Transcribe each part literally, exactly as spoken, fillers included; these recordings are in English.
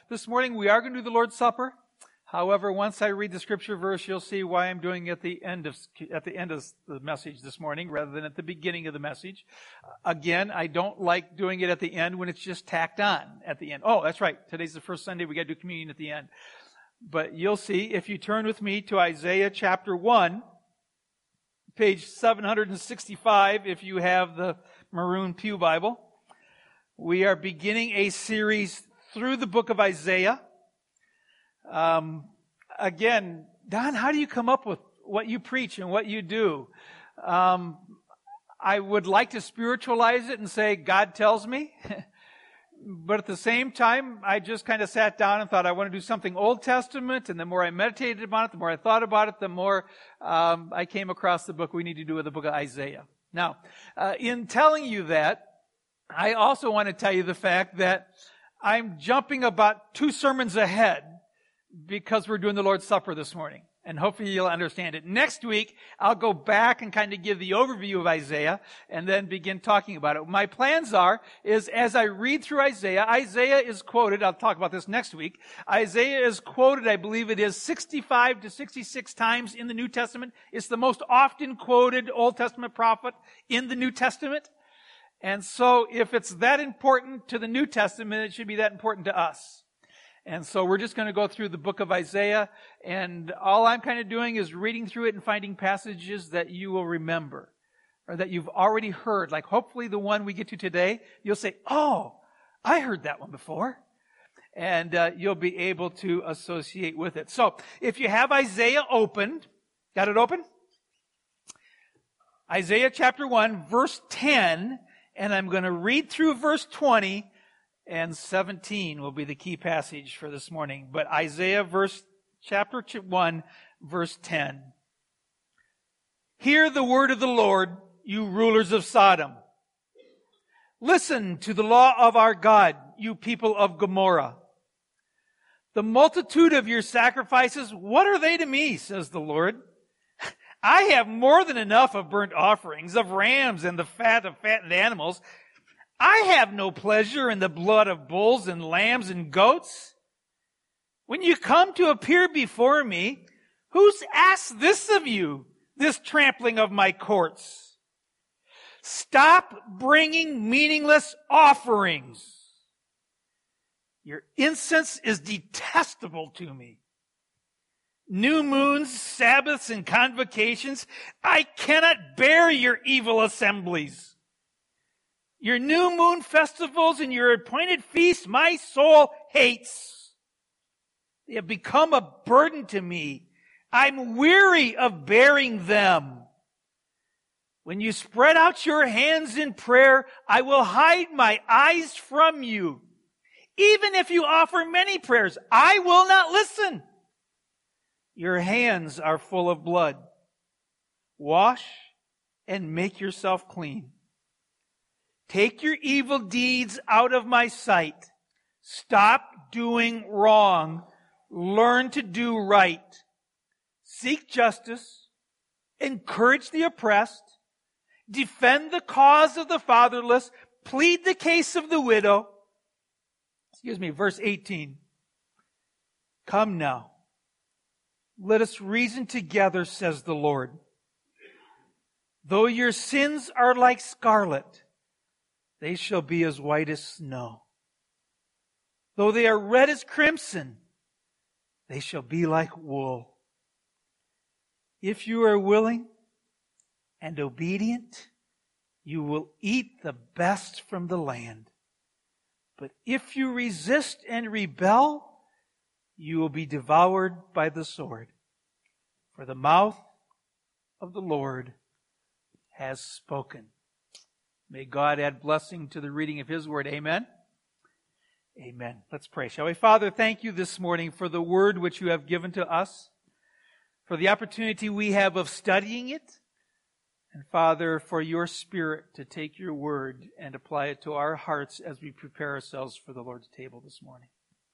this morning we are going to do the Lord's Supper. However, once I read the scripture verse, you'll see why I'm doing it at the end of at the end of the message this morning rather than at the beginning of the message. Again, I don't like doing it at the end when it's just tacked on at the end. Oh, that's right. Today's the first Sunday. We got to do communion at the end. But you'll see if you turn with me to Isaiah chapter one, page seven sixty-five, if you have the maroon pew Bible. We are beginning a series through the book of Isaiah. Um, again, Don, how do you come up with what you preach and what you do? Um, I would like to spiritualize it and say, God tells me. But at the same time, I just kind of sat down and thought I want to do something Old Testament. And the more I meditated about it, the more I thought about it, the more um, I came across the book we need to do with the book of Isaiah. Now, uh, in telling you that, I also want to tell you the fact that I'm jumping about two sermons ahead because we're doing the Lord's Supper this morning. And hopefully you'll understand it. Next week, I'll go back and kind of give the overview of Isaiah and then begin talking about it. My plans are, is as I read through Isaiah, Isaiah is quoted, I'll talk about this next week, Isaiah is quoted, I believe it is sixty-five to sixty-six times in the New Testament. It's the most often quoted Old Testament prophet in the New Testament. And so if it's that important to the New Testament, it should be that important to us. And so we're just going to go through the book of Isaiah, and all I'm kind of doing is reading through it and finding passages that you will remember, or that you've already heard. Like hopefully the one we get to today, you'll say, oh, I heard that one before. And uh, you'll be able to associate with it. So if you have Isaiah opened, got it open? Isaiah chapter one, verse ten, and I'm going to read through verse twenty, and seventeen will be the key passage for this morning. But Isaiah verse, chapter one, verse ten. Hear the word of the Lord, you rulers of Sodom. Listen to the law of our God, you people of Gomorrah. The multitude of your sacrifices, what are they to me, says the Lord? I have more than enough of burnt offerings, of rams and the fat of fattened animals. I have no pleasure in the blood of bulls and lambs and goats. When you come to appear before me, who's asked this of you, this trampling of my courts? Stop bringing meaningless offerings. Your incense is detestable to me. New moons, Sabbaths, and convocations, I cannot bear your evil assemblies. Your new moon festivals and your appointed feasts, my soul hates. They have become a burden to me. I'm weary of bearing them. When you spread out your hands in prayer, I will hide my eyes from you. Even if you offer many prayers, I will not listen. Your hands are full of blood. Wash and make yourself clean. Take your evil deeds out of my sight. Stop doing wrong. Learn to do right. Seek justice. Encourage the oppressed. Defend the cause of the fatherless. Plead the case of the widow. Excuse me, verse eighteen. Come now. Let us reason together, says the Lord. Though your sins are like scarlet, they shall be as white as snow. Though they are red as crimson, they shall be like wool. If you are willing and obedient, you will eat the best from the land. But if you resist and rebel, you will be devoured by the sword. For the mouth of the Lord has spoken. May God add blessing to the reading of His word. Amen. Amen. Let's pray, shall we? Father, thank you this morning for the word which you have given to us, for the opportunity we have of studying it, and Father, for your Spirit to take your word and apply it to our hearts as we prepare ourselves for the Lord's table this morning.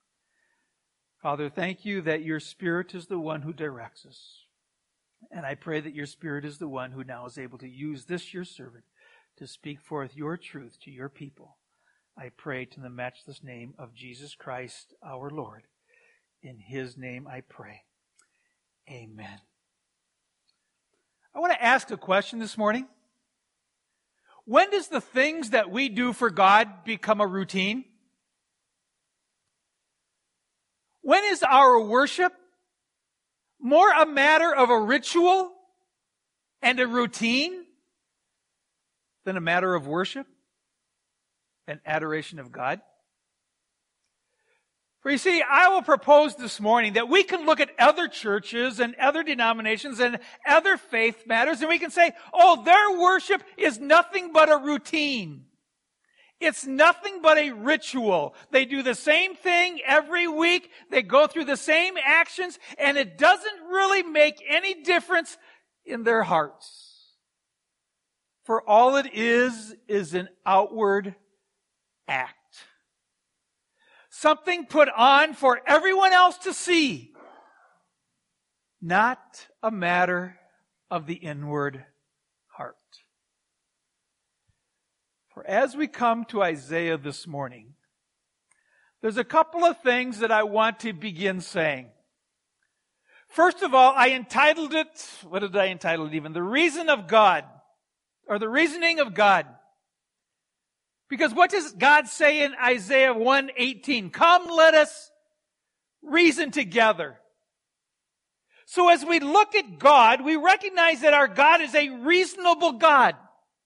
Father, thank you that your Spirit is the one who directs us. And I pray that your Spirit is the one who now is able to use this, your servant, to speak forth your truth to your people. I pray in the matchless name of Jesus Christ, our Lord. In His name I pray. Amen. I want to ask a question this morning. When does the things that we do for God become a routine? When is our worship more a matter of a ritual and a routine than a matter of worship and adoration of God? For you see, I will propose this morning that we can look at other churches and other denominations and other faith matters, and we can say, oh, their worship is nothing but a routine. It's nothing but a ritual. They do the same thing every week. They go through the same actions, and it doesn't really make any difference in their hearts. For all it is, is an outward act. Something put on for everyone else to see. Not a matter of the inward heart. For as we come to Isaiah this morning, there's a couple of things that I want to begin saying. First of all, I entitled it, what did I entitle it even? The Reason of God, or the Reasoning of God. Because what does God say in Isaiah one eighteen? Come, let us reason together. So as we look at God, we recognize that our God is a reasonable God.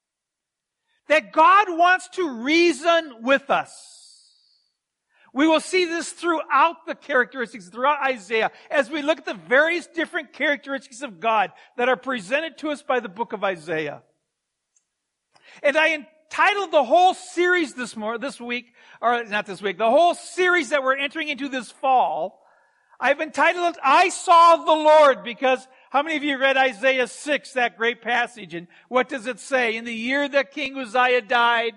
That God wants to reason with us. We will see this throughout the characteristics, throughout Isaiah, as we look at the various different characteristics of God that are presented to us by the book of Isaiah. And I entitled the whole series this morning, this week, or not this week, the whole series that we're entering into this fall, I've entitled it, I Saw the Lord, because how many of you read Isaiah six, that great passage? And what does it say? In the year that King Uzziah died,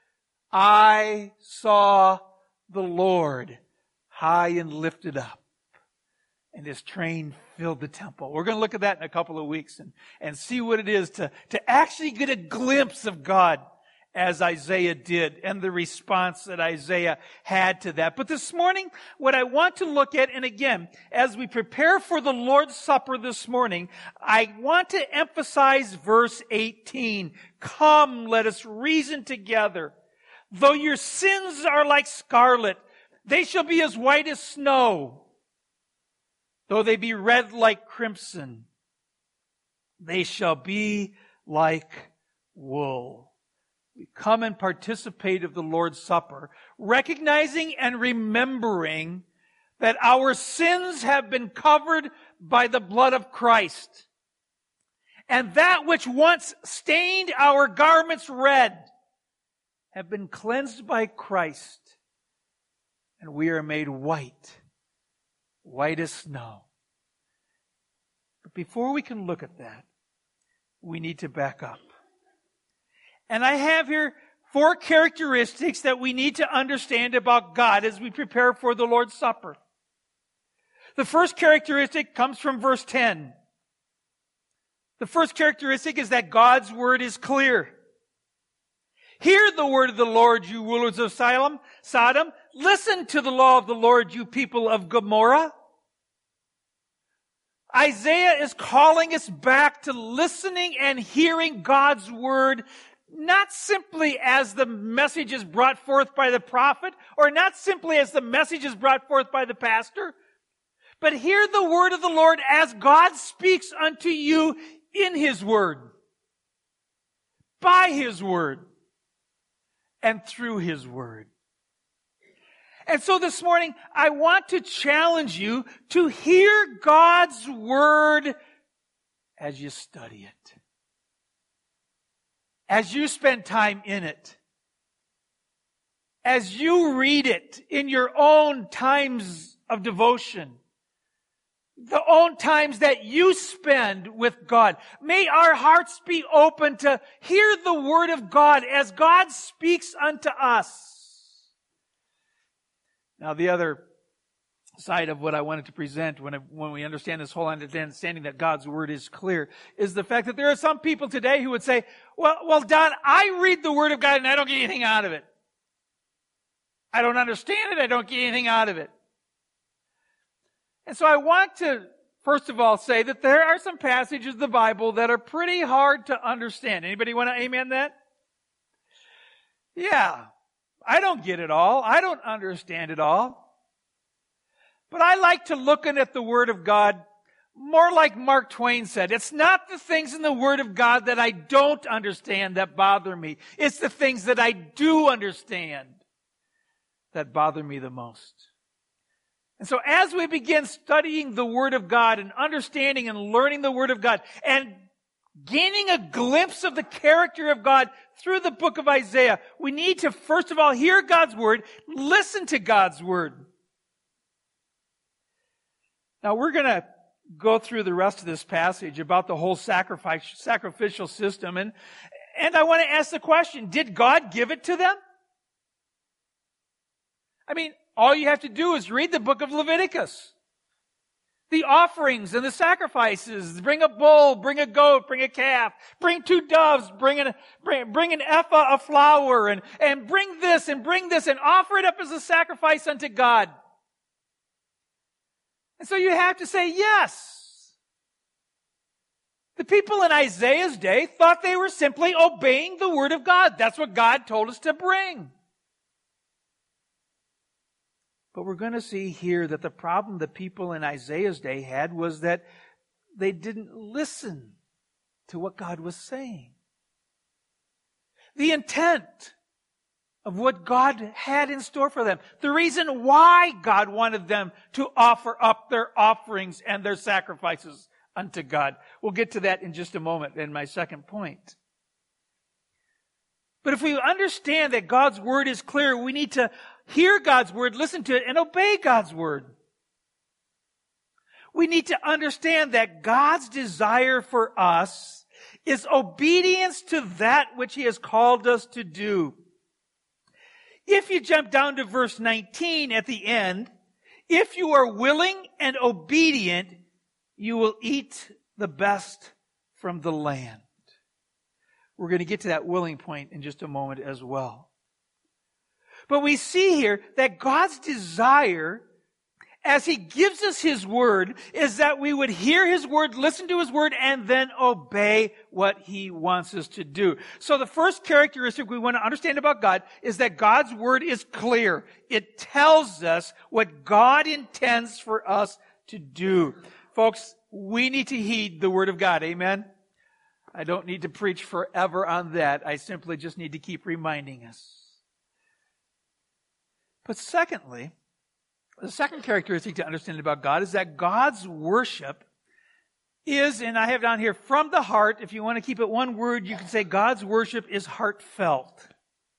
I saw the Lord high and lifted up, and His train filled the temple. We're going to look at that in a couple of weeks and, and see what it is to, to actually get a glimpse of God as Isaiah did, and the response that Isaiah had to that. But this morning, what I want to look at, and again, as we prepare for the Lord's Supper this morning, I want to emphasize verse eighteen. Come, let us reason together. Though your sins are like scarlet, they shall be as white as snow. Though they be red like crimson, they shall be like wool. We come and participate of the Lord's Supper, recognizing and remembering that our sins have been covered by the blood of Christ. And that which once stained our garments red have been cleansed by Christ. And we are made white, white as snow. But before we can look at that, we need to back up. And I have here four characteristics that we need to understand about God as we prepare for the Lord's Supper. The first characteristic comes from verse ten. The first characteristic is that God's word is clear. Hear the word of the Lord, you rulers of Sodom. Listen to the law of the Lord, you people of Gomorrah. Isaiah is calling us back to listening and hearing God's word, not simply as the message is brought forth by the prophet, or not simply as the message is brought forth by the pastor, but hear the word of the Lord as God speaks unto you in His word, by His word, and through His word. And so this morning, I want to challenge you to hear God's word as you study it. As you spend time in it, as you read it in your own times of devotion, the own times that you spend with God, may our hearts be open to hear the word of God as God speaks unto us. Now, the other side of what I wanted to present when, I, when we understand this whole understanding that God's word is clear is the fact that there are some people today who would say, well, well, Don, I read the word of God and I don't get anything out of it. I don't understand it. I don't get anything out of it. And so I want to, first of all, say that there are some passages of the Bible that are pretty hard to understand. Anybody want to amen that? Yeah. I don't get it all. I don't understand it all. But I like to look at the Word of God more like Mark Twain said. It's not the things in the Word of God that I don't understand that bother me. It's the things that I do understand that bother me the most. And so as we begin studying the Word of God and understanding and learning the Word of God and gaining a glimpse of the character of God through the book of Isaiah, we need to first of all hear God's Word, listen to God's Word. Now we're going to go through the rest of this passage about the whole sacrifice, sacrificial system, and, and I want to ask the question, did God give it to them? I mean, all you have to do is read the book of Leviticus. The offerings and the sacrifices. Bring a bull, bring a goat, bring a calf, bring two doves, bring an, bring, bring an ephah of flour, and, and bring this and bring this and offer it up as a sacrifice unto God. And so you have to say yes. The people in Isaiah's day thought they were simply obeying the Word of God. That's what God told us to bring. But we're going to see here that the problem the people in Isaiah's day had was that they didn't listen to what God was saying. The intent of what God had in store for them. The reason why God wanted them to offer up their offerings and their sacrifices unto God. We'll get to that in just a moment in my second point. But if we understand that God's Word is clear, we need to hear God's Word, listen to it, and obey God's Word. We need to understand that God's desire for us is obedience to that which He has called us to do. If you jump down to verse nineteen at the end, if you are willing and obedient, you will eat the best from the land. We're going to get to that willing point in just a moment as well. But we see here that God's desire, as He gives us His Word, is that we would hear His Word, listen to His Word, and then obey what He wants us to do. So the first characteristic we want to understand about God is that God's Word is clear. It tells us what God intends for us to do. Folks, we need to heed the Word of God. Amen? I don't need to preach forever on that. I simply just need to keep reminding us. But secondly, the second characteristic to understand about God is that God's worship is, and I have down here, from the heart. If you want to keep it one word, you can say God's worship is heartfelt.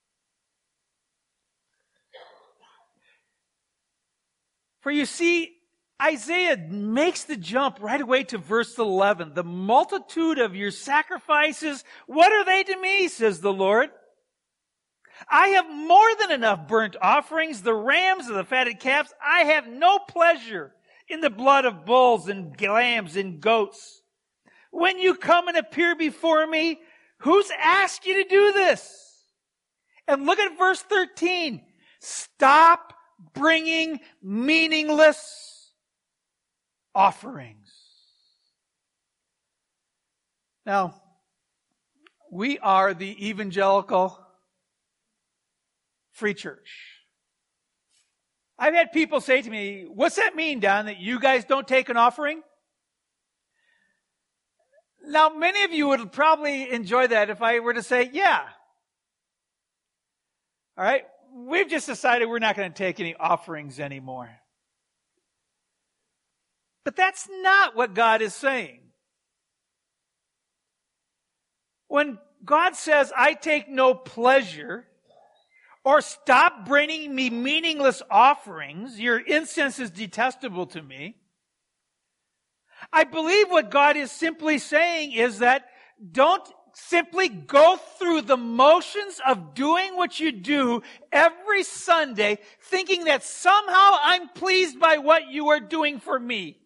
For you see, Isaiah makes the jump right away to verse eleven. The multitude of your sacrifices, what are they to me, says the Lord? I have more than enough burnt offerings, the rams and the fatted calves. I have no pleasure in the blood of bulls and lambs and goats. When you come and appear before me, who's asked you to do this? And look at verse thirteen. Stop bringing meaningless offerings. Now, we are the evangelical Free Church. I've had people say to me, what's that mean, Don, that you guys don't take an offering? Now, many of you would probably enjoy that if I were to say, yeah. All right? We've just decided we're not going to take any offerings anymore. But that's not what God is saying. When God says, I take no pleasure, or stop bringing me meaningless offerings, your incense is detestable to me, I believe what God is simply saying is that don't simply go through the motions of doing what you do every Sunday, thinking that somehow I'm pleased by what you are doing for me.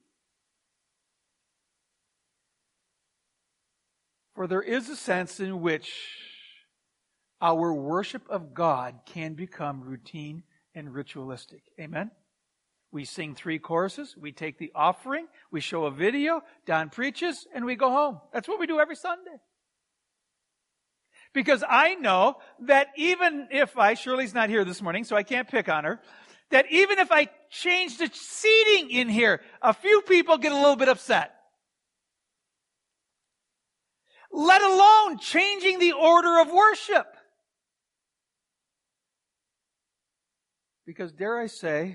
For there is a sense in which our worship of God can become routine and ritualistic. Amen? We sing three choruses, we take the offering, we show a video, Don preaches, and we go home. That's what we do every Sunday. Because I know that even if I, Shirley's not here this morning, so I can't pick on her, that even if I change the seating in here, a few people get a little bit upset. Let alone changing the order of worship. Because dare I say,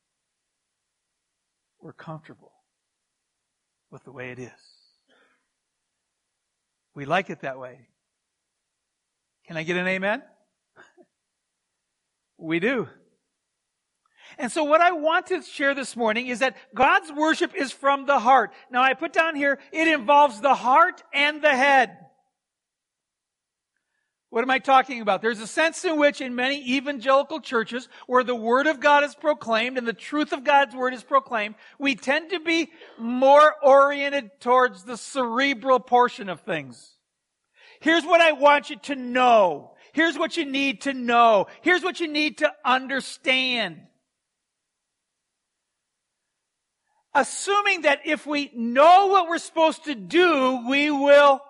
we're comfortable with the way it is. We like it that way. Can I get an amen? We do. And so what I want to share this morning is that God's worship is from the heart. Now I put down here, it involves the heart and the head. What am I talking about? There's a sense in which in many evangelical churches where the Word of God is proclaimed and the truth of God's Word is proclaimed, we tend to be more oriented towards the cerebral portion of things. Here's what I want you to know. Here's what you need to know. Here's what you need to understand. Assuming that if we know what we're supposed to do, we will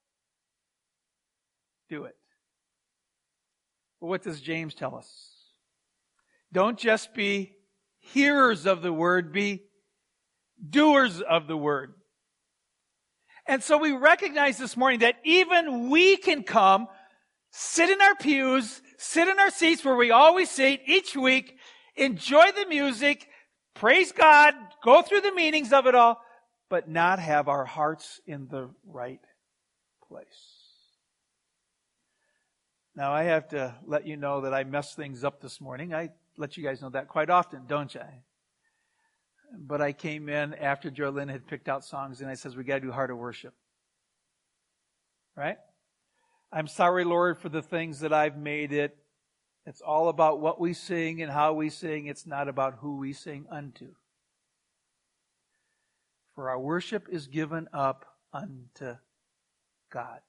do it. But what does James tell us? Don't just be hearers of the word, be doers of the word. And so we recognize this morning that even we can come, sit in our pews, sit in our seats where we always sit each week, enjoy the music, praise God, go through the meanings of it all, but not have our hearts in the right place. Now, I have to let you know that I messed things up this morning. I let you guys know that quite often, don't I? But I came in after Jolynn had picked out songs, and I says, we got to do Heart of Worship. Right? I'm sorry, Lord, for the things that I've made it. It's all about what we sing and how we sing. It's not about who we sing unto. For our worship is given up unto God.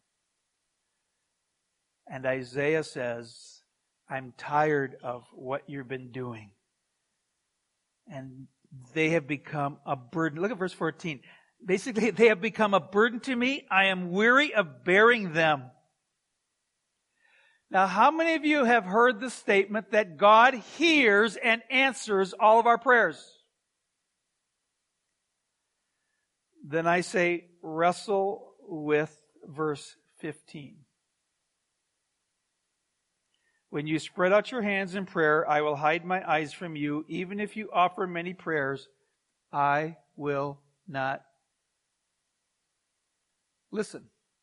And Isaiah says, I'm tired of what you've been doing. And they have become a burden. Look at verse fourteen. Basically, they have become a burden to me. I am weary of bearing them. Now, how many of you have heard the statement that God hears and answers all of our prayers? Then I say, wrestle with verse fifteen. When you spread out your hands in prayer, I will hide my eyes from you. Even if you offer many prayers, I will not listen.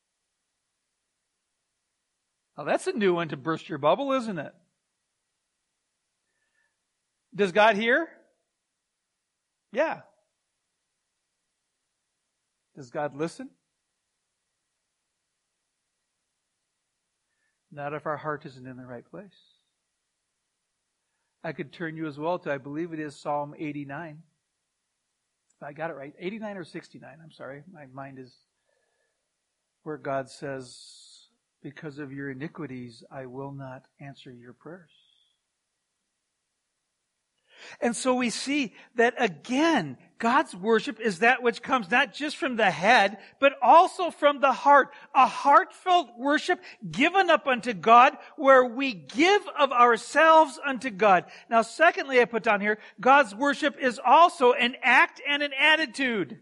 Now that's a new one to burst your bubble, isn't it? Does God hear? Yeah. Does God listen? Not if our heart isn't in the right place. I could turn you as well to, I believe it is Psalm eighty-nine. If I got it right. eighty-nine or sixty-nine, I'm sorry. My mind is where God says, because of your iniquities, I will not answer your prayers. And so we see that again, God's worship is that which comes not just from the head, but also from the heart. A heartfelt worship given up unto God, where we give of ourselves unto God. Now, secondly, I put down here, God's worship is also an act and an attitude.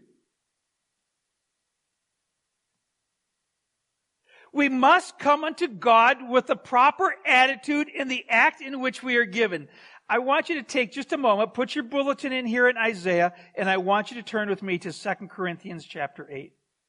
We must come unto God with the proper attitude in the act in which we are given. I want you to take just a moment, put your bulletin in here in Isaiah, and I want you to turn with me to Second Corinthians chapter eight.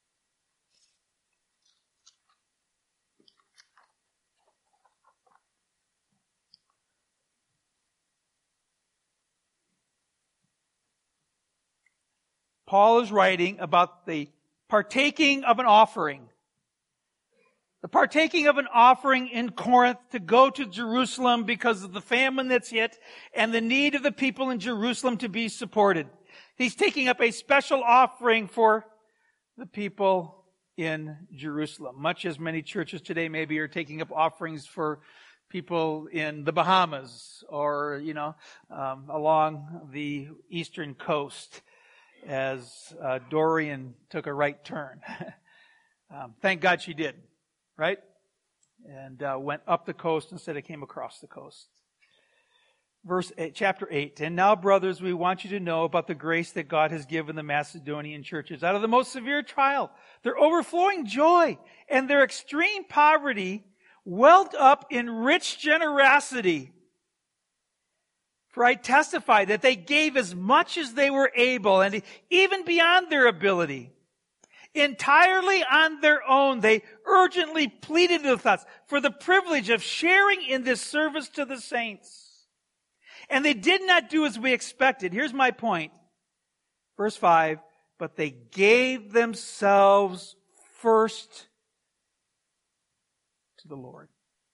Paul is writing about the partaking of an offering. The partaking of an offering in Corinth to go to Jerusalem because of the famine that's hit and the need of the people in Jerusalem to be supported. He's taking up a special offering for the people in Jerusalem, much as many churches today maybe are taking up offerings for people in the Bahamas or, you know, um, along the eastern coast as uh, Dorian took a right turn. um, thank God she did, right? And uh, went up the coast instead of came across the coast. Verse eight, chapter eight. And now, brothers, we want you to know about the grace that God has given the Macedonian churches. Out of the most severe trial, their overflowing joy and their extreme poverty welled up in rich generosity. For I testify that they gave as much as they were able, and even beyond their ability. Entirely on their own, they urgently pleaded with us for the privilege of sharing in this service to the saints. And they did not do as we expected. Here's my point. Verse five, but they gave themselves first to the Lord.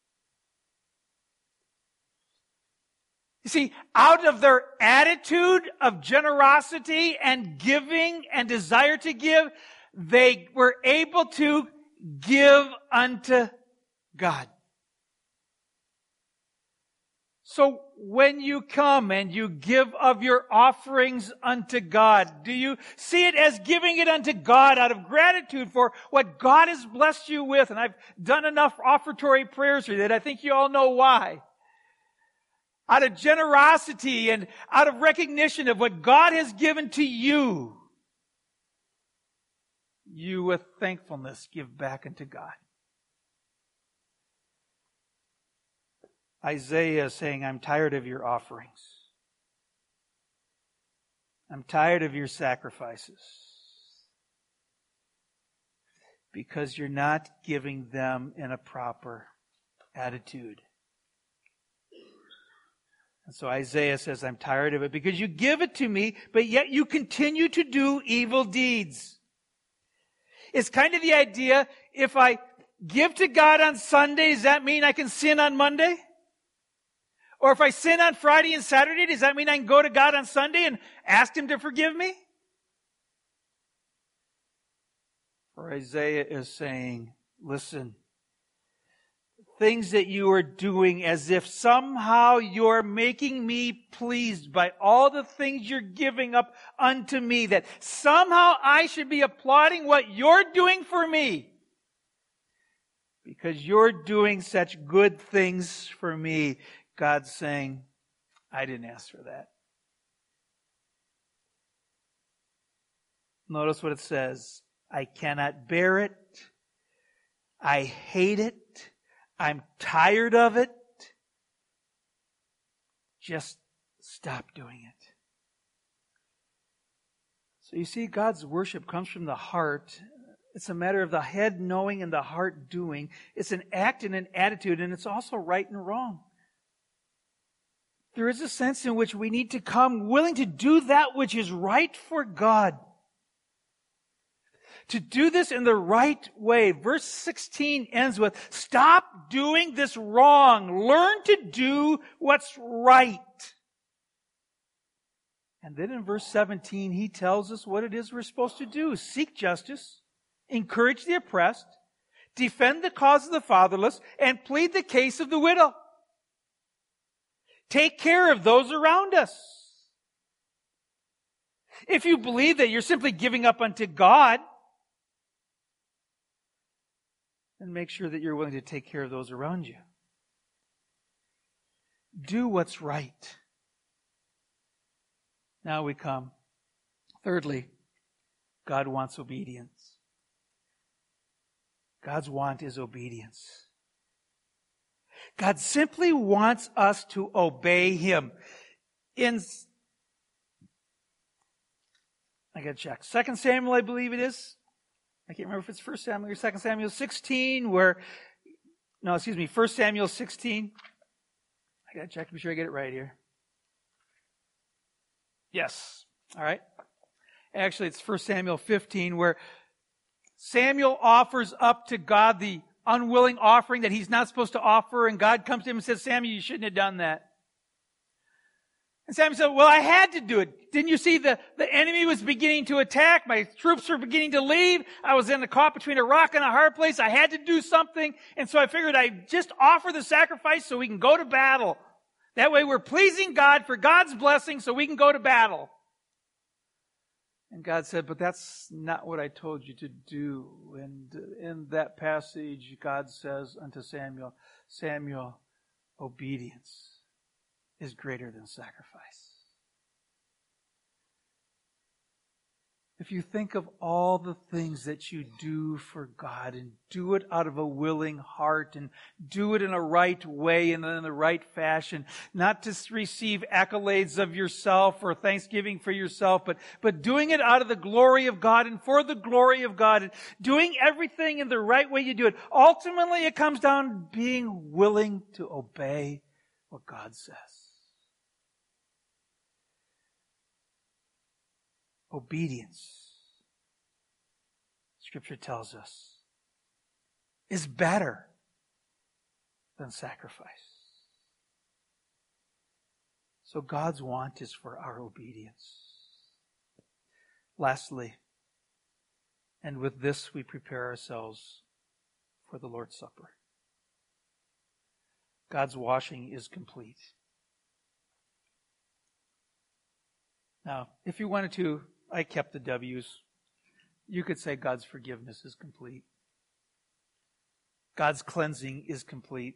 You see, out of their attitude of generosity and giving and desire to give, they were able to give unto God. So when you come and you give of your offerings unto God, do you see it as giving it unto God out of gratitude for what God has blessed you with? And I've done enough offertory prayers here that I think you all know why. Out of generosity and out of recognition of what God has given to you, you with thankfulness give back unto God. Isaiah is saying, I'm tired of your offerings. I'm tired of your sacrifices. Because you're not giving them in a proper attitude. And so Isaiah says, I'm tired of it because you give it to me, but yet you continue to do evil deeds. It's kind of the idea, if I give to God on Sunday, does that mean I can sin on Monday? Or if I sin on Friday and Saturday, does that mean I can go to God on Sunday and ask Him to forgive me? For Isaiah is saying, listen, things that you are doing as if somehow you're making me pleased by all the things you're giving up unto me, that somehow I should be applauding what you're doing for me because you're doing such good things for me. God's saying, I didn't ask for that. Notice what it says. I cannot bear it. I hate it. I'm tired of it. Just stop doing it. So you see, God's worship comes from the heart. It's a matter of the head knowing and the heart doing. It's an act and an attitude, and it's also right and wrong. There is a sense in which we need to come willing to do that which is right for God. To do this in the right way. Verse sixteen ends with, stop doing this wrong. Learn to do what's right. And then in verse seventeen, he tells us what it is we're supposed to do. Seek justice, encourage the oppressed, defend the cause of the fatherless, and plead the case of the widow. Take care of those around us. If you believe that you're simply giving up unto God, then make sure that you're willing to take care of those around you. Do what's right. Now we come. Thirdly, God wants obedience. God's want is obedience. God simply wants us to obey Him. In, I gotta check. Second Samuel, I believe it is. I can't remember if it's First Samuel or Second Samuel sixteen, where, no, excuse me, First Samuel sixteen. I gotta check to be sure I get it right here. Yes. All right. Actually, it's First Samuel fifteen, where Samuel offers up to God the unwilling offering that he's not supposed to offer, and God comes to him and says, Samuel, you shouldn't have done that. And Samuel said, well, I had to do it. Didn't you see the, the enemy was beginning to attack? My troops were beginning to leave. I was in the caught between a rock and a hard place. I had to do something. And so I figured I'd just offer the sacrifice so we can go to battle. That way we're pleasing God for God's blessing so we can go to battle. And God said, but that's not what I told you to do. And in that passage, God says unto Samuel, Samuel, obedience is greater than sacrifice. If you think of all the things that you do for God and do it out of a willing heart and do it in a right way and in the right fashion, not to receive accolades of yourself or thanksgiving for yourself, but, but doing it out of the glory of God and for the glory of God and doing everything in the right way you do it. Ultimately, it comes down to being willing to obey what God says. Obedience, Scripture tells us, is better than sacrifice. So God's want is for our obedience. Lastly, and with this we prepare ourselves for the Lord's Supper. God's washing is complete. Now, if you wanted to, I kept the W's. You could say God's forgiveness is complete. God's cleansing is complete.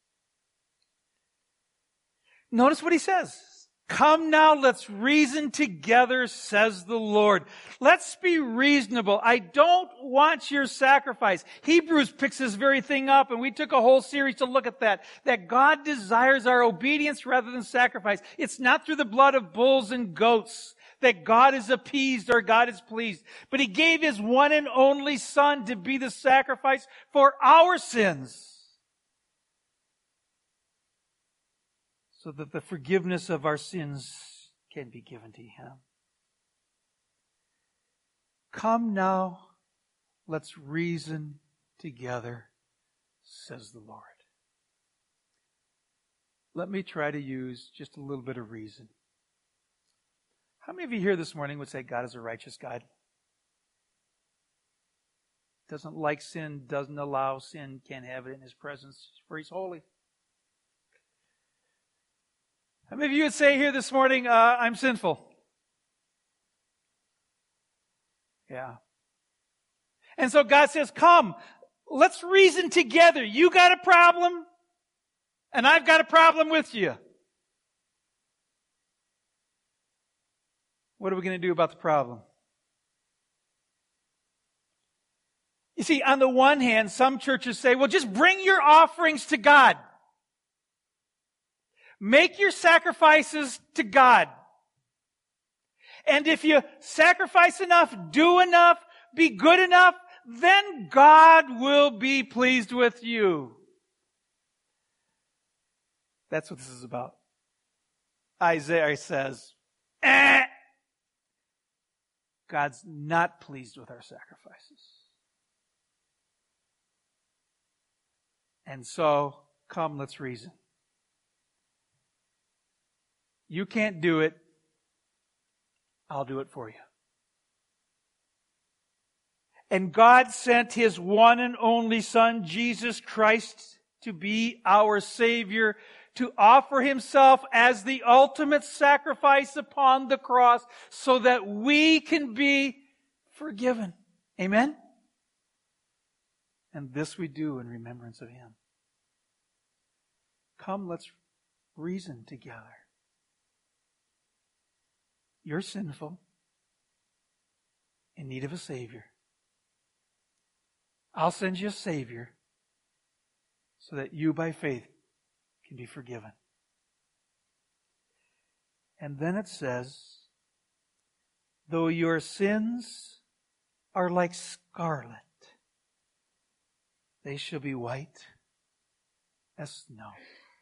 Notice what he says. Come now, let's reason together, says the Lord. Let's be reasonable. I don't want your sacrifice. Hebrews picks this very thing up, and we took a whole series to look at that. That God desires our obedience rather than sacrifice. It's not through the blood of bulls and goats that God is appeased or God is pleased. But he gave his one and only Son to be the sacrifice for our sins, so that the forgiveness of our sins can be given to him. Come now, let's reason together, says the Lord. Let me try to use just a little bit of reason. How many of you here this morning would say God is a righteous God? Doesn't like sin, doesn't allow sin, can't have it in his presence, for he's holy. How many of you would say here this morning, uh, I'm sinful? Yeah. And so God says, come, let's reason together. You got a problem, and I've got a problem with you. What are we going to do about the problem? You see, on the one hand, some churches say, well, just bring your offerings to God. Make your sacrifices to God. And if you sacrifice enough, do enough, be good enough, then God will be pleased with you. That's what this is about. Isaiah says, eh, God's not pleased with our sacrifices. And so, come, let's reason. You can't do it. I'll do it for you. And God sent his one and only Son, Jesus Christ, to be our Savior, to offer himself as the ultimate sacrifice upon the cross so that we can be forgiven. Amen? And this we do in remembrance of him. Come, let's reason together. You're sinful, in need of a Savior. I'll send you a Savior so that you by faith can be forgiven. And then it says, though your sins are like scarlet, they shall be white as snow.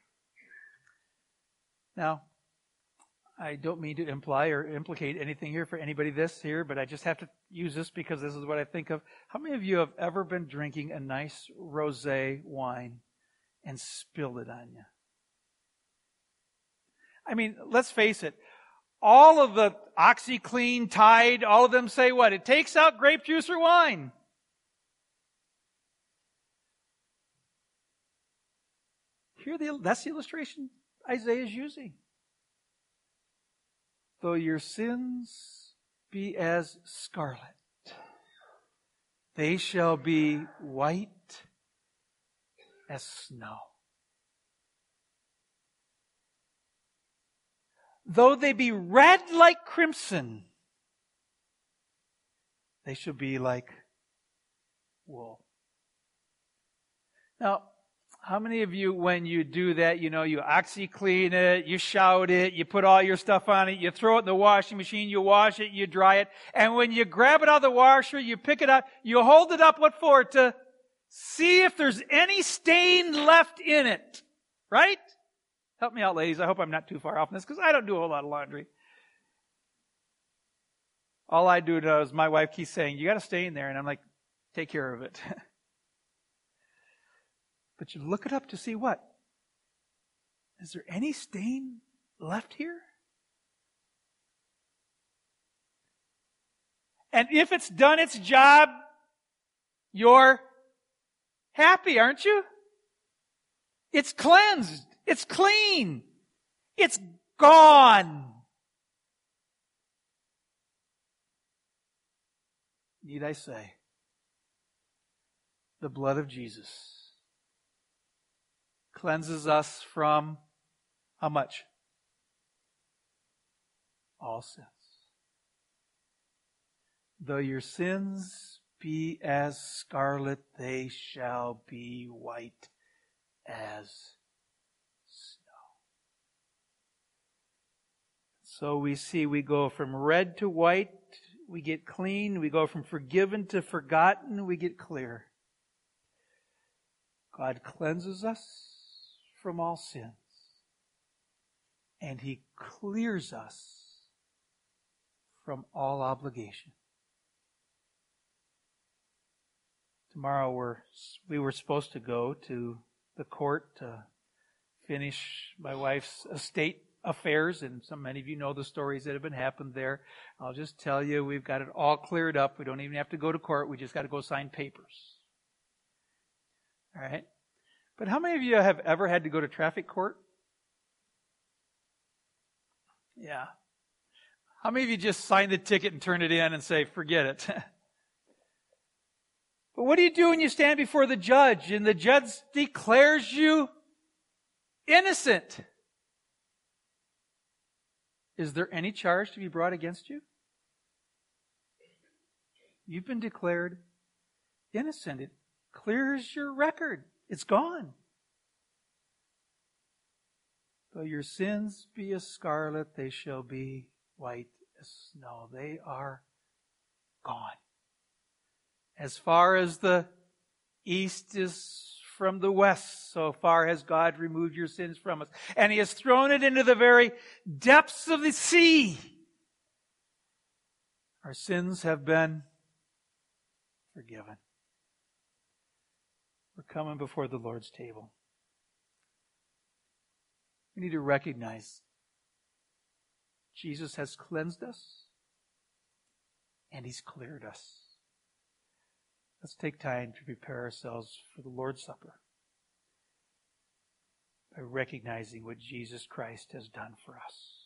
Now, I don't mean to imply or implicate anything here for anybody this here, but I just have to use this because this is what I think of. How many of you have ever been drinking a nice rosé wine and spilled it on you? I mean, let's face it. All of the OxyClean, Tide, all of them say what? It takes out grape juice or wine. Here, the, that's the illustration Isaiah is using. Though your sins be as scarlet, they shall be white as snow. Though they be red like crimson, they shall be like wool. Now, how many of you, when you do that, you know, you OxyClean it, you shout it, you put all your stuff on it, you throw it in the washing machine, you wash it, you dry it, and when you grab it out of the washer, you pick it up, you hold it up, what for? To see if there's any stain left in it. Right? Help me out, ladies. I hope I'm not too far off in this, because I don't do a whole lot of laundry. All I do now is my wife keeps saying, you got to stay in there, and I'm like, take care of it. But you look it up to see what? Is there any stain left here? And if it's done its job, you're happy, aren't you? It's cleansed. It's clean. It's gone. Need I say, the blood of Jesus cleanses us from how much? All sins. Though your sins be as scarlet, they shall be white as snow. So we see we go from red to white, we get clean. We go from forgiven to forgotten, we get clear. God cleanses us from all sins. And He clears us from all obligation. Tomorrow we're, we were supposed to go to the court to finish my wife's estate affairs, and so many of you know the stories that have been happened there. I'll just tell you, we've got it all cleared up. We don't even have to go to court. We just got to go sign papers. All right? But how many of you have ever had to go to traffic court? Yeah. How many of you just sign the ticket and turn it in and say, forget it? But what do you do when you stand before the judge and the judge declares you innocent? Is there any charge to be brought against you? You've been declared innocent. It clears your record. It's gone. Though your sins be as scarlet, they shall be white as snow. They are gone. As far as the east is from the west, so far has God removed your sins from us. And He has thrown it into the very depths of the sea. Our sins have been forgiven. We're coming before the Lord's table. We need to recognize Jesus has cleansed us and He's cleared us. Let's take time to prepare ourselves for the Lord's Supper by recognizing what Jesus Christ has done for us.